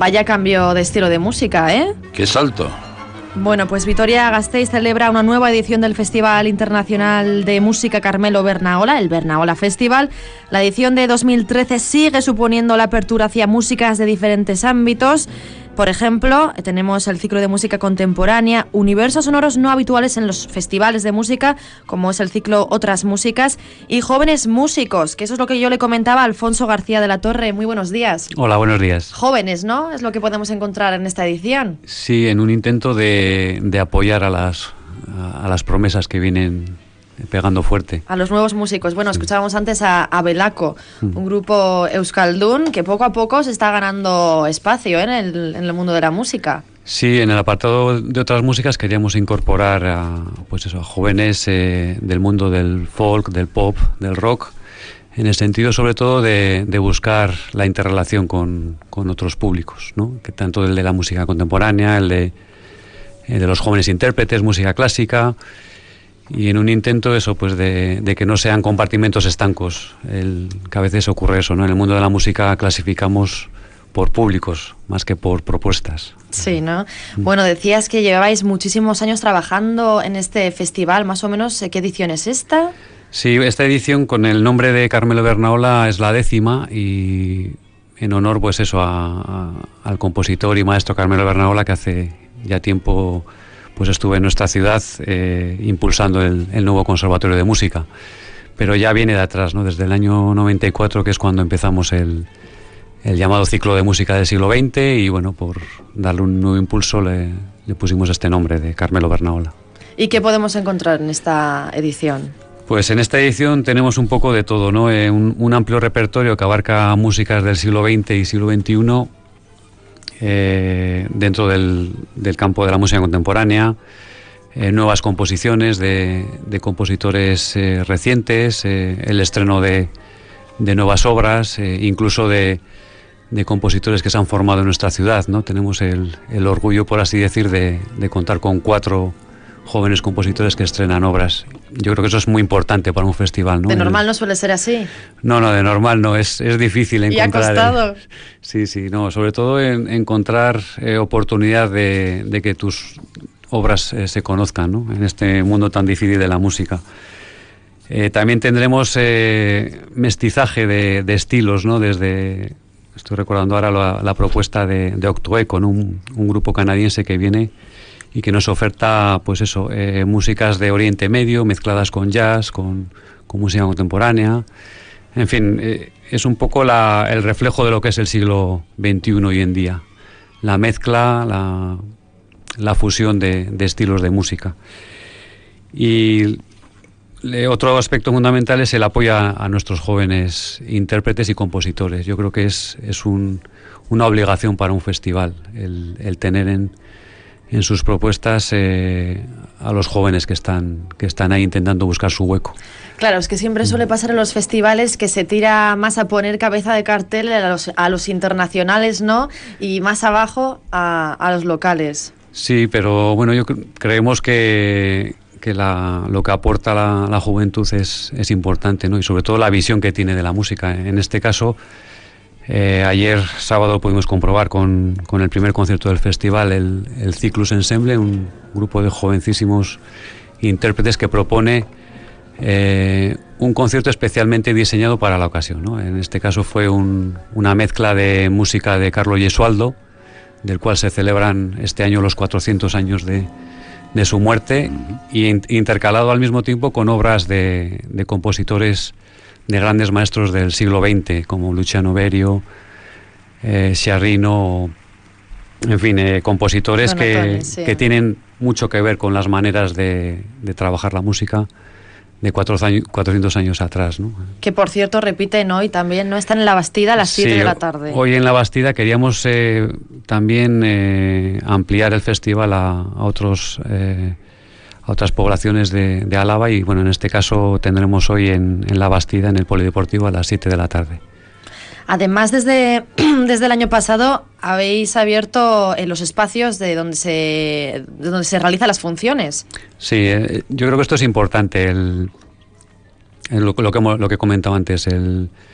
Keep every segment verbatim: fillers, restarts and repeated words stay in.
Vaya cambio de estilo de música, ¿eh? ¡Qué salto! Bueno, pues Vitoria-Gasteiz celebra una nueva edición del Festival Internacional de Música Carmelo Bernaola, el Bernaola Festival. La edición de dos mil trece sigue suponiendo la apertura hacia músicas de diferentes ámbitos. Por ejemplo, tenemos el ciclo de música contemporánea, universos sonoros no habituales en los festivales de música, como es el ciclo Otras Músicas, y jóvenes músicos, que eso es lo que yo le comentaba a Alfonso García de la Torre. Muy buenos días. Hola, buenos días. Jóvenes, ¿no? Es lo que podemos encontrar en esta edición. Sí, en un intento de, de apoyar a las, a, a las promesas que vienen pegando fuerte. A los nuevos músicos. Bueno, Sí. escuchábamos antes a, a Belako, Mm. un grupo euskaldun que poco a poco se está ganando espacio, ¿eh? en, el, en el mundo de la música. Sí, en el apartado de Otras Músicas queríamos incorporar a, pues eso, a jóvenes eh, del mundo del folk, del pop, del rock, en el sentido sobre todo de, de buscar la interrelación con, con otros públicos, ¿no? Que tanto el de la música contemporánea, el de, el de los jóvenes intérpretes, música clásica, y en un intento eso, pues de, de que no sean compartimentos estancos. El, que a veces ocurre eso, ¿no? En el mundo de la música clasificamos por públicos más que por propuestas. Sí, ¿no? Bueno, decías que llevabais muchísimos años trabajando en este festival, más o menos. ¿Qué edición es esta? Sí, esta edición con el nombre de Carmelo Bernaola es la décima y en honor, pues eso, a, a, al compositor y maestro Carmelo Bernaola, que hace ya tiempo pues estuve en nuestra ciudad eh, impulsando el, el nuevo Conservatorio de Música. Pero ya viene de atrás, ¿no? Desde el año noventa y cuatro, que es cuando empezamos el, el llamado ciclo de música del siglo veinte, y bueno, por darle un nuevo impulso le, le pusimos este nombre de Carmelo Bernaola. ¿Y qué podemos encontrar en esta edición? Pues en esta edición tenemos un poco de todo, ¿no? Eh, un, un amplio repertorio que abarca músicas del siglo veinte y siglo veintiuno, eh, dentro del, del campo de la música contemporánea, eh, nuevas composiciones de, de compositores eh, recientes, eh, el estreno de, de nuevas obras, eh, incluso de, de compositores que se han formado en nuestra ciudad, ¿no? Tenemos el, el orgullo, por así decir, de, de contar con cuatro jóvenes compositores que estrenan obras. Yo creo que eso es muy importante para un festival, ¿no? De normal no suele ser así. No, no, de normal no, es, es difícil encontrar. Y ha costado. Sí, sí, no, sobre todo en, encontrar eh, oportunidad de, de que tus obras eh, se conozcan, ¿no? En este mundo tan difícil de la música. Eh, también tendremos eh, mestizaje de, de estilos, ¿no? Desde, estoy recordando ahora la, la propuesta de, de Octoecho, ¿no? Un, un grupo canadiense que viene y que nos oferta, pues eso, eh, músicas de Oriente Medio mezcladas con jazz, con, con música contemporánea. En fin, eh, es un poco la, el reflejo de lo que es el siglo veintiuno hoy en día. La mezcla, la, la fusión de, de estilos de música. Y le, otro aspecto fundamental es el apoyo a, a nuestros jóvenes intérpretes y compositores. Yo creo que es, es un, una obligación para un festival el, el tener en en sus propuestas eh, a los jóvenes que están, que están ahí intentando buscar su hueco. Claro, es que siempre suele pasar en los festivales que se tira más a poner cabeza de cartel a los, a los internacionales, ¿no? Y más abajo a, a los locales. Sí, pero bueno, yo cre- creemos que, que la, lo que aporta la, la juventud es, es importante, ¿no? Y sobre todo la visión que tiene de la música. En este caso, Eh, ayer sábado pudimos comprobar con, con el primer concierto del festival el, el Cyclus Ensemble, un grupo de jovencísimos intérpretes que propone eh, un concierto especialmente diseñado para la ocasión, ¿no? En este caso fue un, una mezcla de música de Carlo Gesualdo, del cual se celebran este año los cuatrocientos años de, de su muerte, y in, intercalado al mismo tiempo con obras de, de compositores de grandes maestros del siglo veinte, como Luciano Berio, eh, Sciarrino, en fin, eh, compositores que, Donatoni, sí. que tienen mucho que ver con las maneras de, de trabajar la música de cuatrocientos años atrás, ¿no? Que por cierto repiten hoy también, ¿no? Están en la Bastida a las siete Sí, de la tarde. Hoy en la Bastida queríamos eh, también eh, ampliar el festival a, a otros... Eh, a otras poblaciones de, de Álava, y bueno, en este caso tendremos hoy en, en la Bastida, en el Polideportivo, a las siete de la tarde. Además, desde, desde el año pasado habéis abierto eh, los espacios de donde se de donde se realizan las funciones. Sí, eh, yo creo que esto es importante, el, el, lo, lo, que, hemos- lo que he comentado antes, el,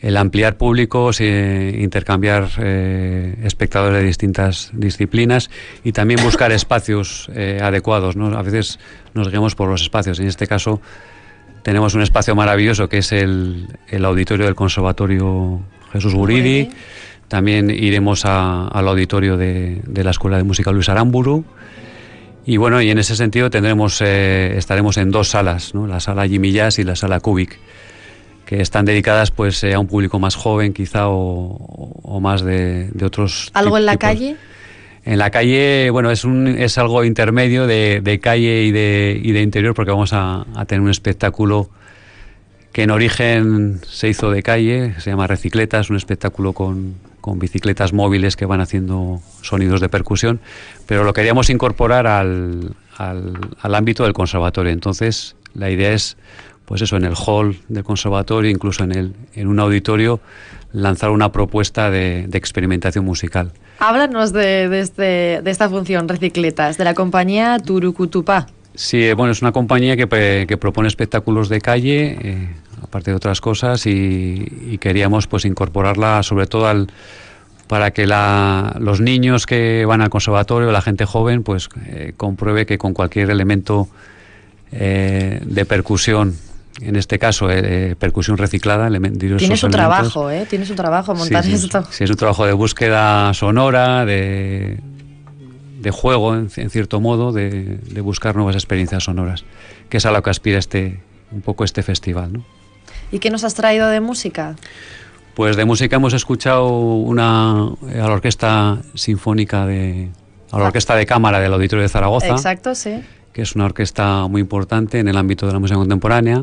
el ampliar públicos, eh, intercambiar eh, espectadores de distintas disciplinas y también buscar espacios eh, adecuados, ¿no? A veces nos guiamos por los espacios. En este caso tenemos un espacio maravilloso que es el, el auditorio del Conservatorio Jesús Guridi. También iremos a, al auditorio de, de la Escuela de Música Luis Aramburu. Y bueno, y en ese sentido tendremos, eh, estaremos en dos salas, ¿no? La sala Jimmy Jazz y la sala Cubic, que están dedicadas pues eh, a un público más joven quizá o, o más de, de otros ¿Algo en la tipos. calle? En la calle, bueno, es un es algo intermedio de, de calle y de, y de interior, porque vamos a, a tener un espectáculo que en origen se hizo de calle, se llama Recicletas, un espectáculo con, con bicicletas móviles que van haciendo sonidos de percusión, pero lo queríamos incorporar al, al, al ámbito del conservatorio. Entonces la idea es, pues eso, en el hall del conservatorio, incluso en, el, en un auditorio, lanzar una propuesta de, de experimentación musical. Háblanos de, de, este, de esta función, Recicletas, de la compañía Turucutupá. Sí, bueno, es una compañía que, que propone espectáculos de calle, eh, aparte de otras cosas, y, y queríamos pues incorporarla sobre todo al, para que la, los niños que van al conservatorio, la gente joven, pues eh, compruebe que con cualquier elemento eh, de percusión, en este caso eh, percusión reciclada, elementos, tiene su trabajo, ¿eh? Tiene su trabajo montar sí, sí, esto. Sí, es un trabajo de búsqueda sonora, de... de juego, en, en cierto modo, de, de buscar nuevas experiencias sonoras, que es a lo que aspira este un poco este festival, ¿no? ¿Y qué nos has traído de música? Pues de música hemos escuchado una a la Orquesta Sinfónica de a la Orquesta de Cámara del Auditorio de Zaragoza. Exacto, sí. Que es una orquesta muy importante en el ámbito de la música contemporánea,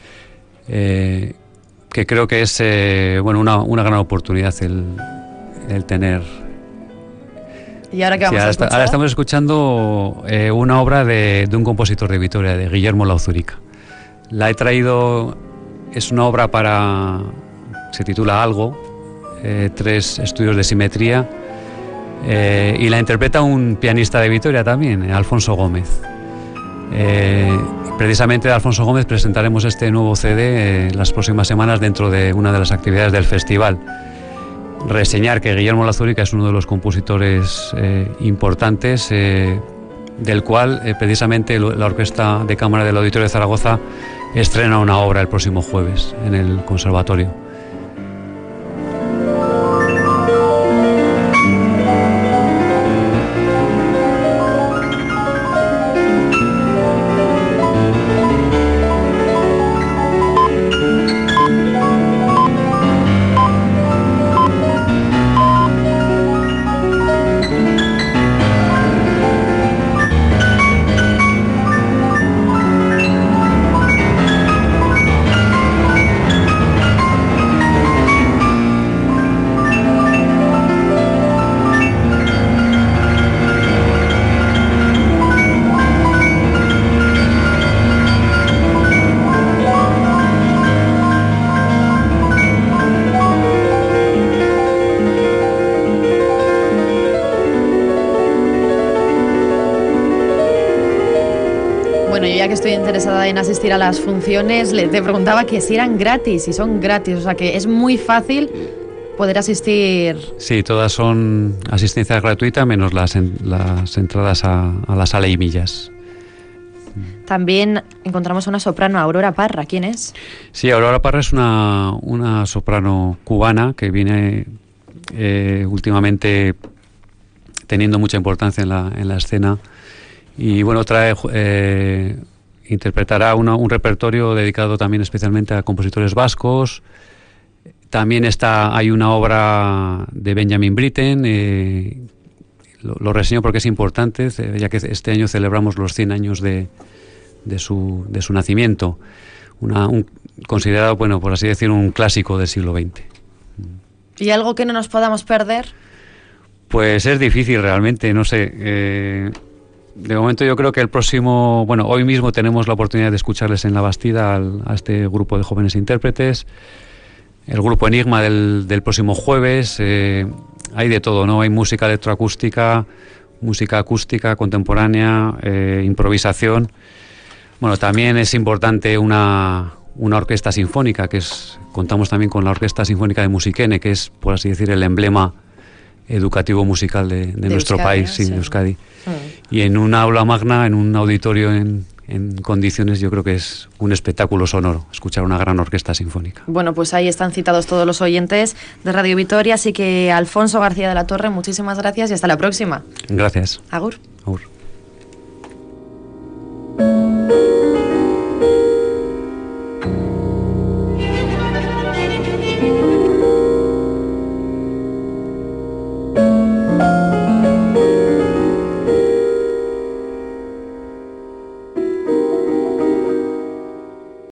eh, que creo que es eh, bueno una, una gran oportunidad el, el tener. ¿Y ahora qué vamos sí, ahora a escuchar? Está, ahora estamos escuchando eh, una obra de, de un compositor de Vitoria, de Guillermo Lauzurica. La he traído, es una obra para, se titula Algo, eh, tres estudios de simetría, eh, y la interpreta un pianista de Vitoria también, Alfonso Gómez. Eh, precisamente de Alfonso Gómez presentaremos este nuevo C D eh, las próximas semanas dentro de una de las actividades del festival. Reseñar que Guillermo Lauzurica es uno de los compositores eh, importantes, eh, del cual eh, precisamente la Orquesta de Cámara del Auditorio de Zaragoza estrena una obra el próximo jueves en el Conservatorio. Que estoy interesada en asistir a las funciones, le te preguntaba que si eran gratis, y son gratis, o sea que es muy fácil poder asistir. Sí, todas son asistencia gratuita, menos las, en, las entradas a, a la sala Imillas. También encontramos a una soprano, Aurora Parra. ¿Quién es? Sí, Aurora Parra es una, una soprano cubana que viene eh, últimamente teniendo mucha importancia en la, en la escena. Y bueno, trae, eh, interpretará una, un repertorio dedicado también especialmente a compositores vascos. También está, hay una obra de Benjamin Britten, eh, lo, lo reseño porque es importante, ya que este año celebramos los cien años de, de, su, de su nacimiento. Una, un, considerado, bueno, por así decir, un clásico del siglo veinte. ¿Y algo que no nos podamos perder? Pues es difícil realmente, no sé... Eh, De momento yo creo que el próximo, bueno, hoy mismo tenemos la oportunidad de escucharles en La Bastida al, a este grupo de jóvenes intérpretes, el grupo Enigma del, del próximo jueves, eh, hay de todo, ¿no? Hay música electroacústica, música acústica, contemporánea, eh, improvisación. Bueno, también es importante una, una orquesta sinfónica, que es, contamos también con la Orquesta Sinfónica de Musiquene, que es, por así decir, el emblema educativo musical de, de, de nuestro Euskadi, país, sí, sí. de Euskadi. Mm. Y en una aula magna, en un auditorio en, en condiciones, yo creo que es un espectáculo sonoro, escuchar una gran orquesta sinfónica. Bueno, pues ahí están citados todos los oyentes de Radio Vitoria, así que Alfonso García de la Torre, muchísimas gracias y hasta la próxima. Gracias. Agur. Agur.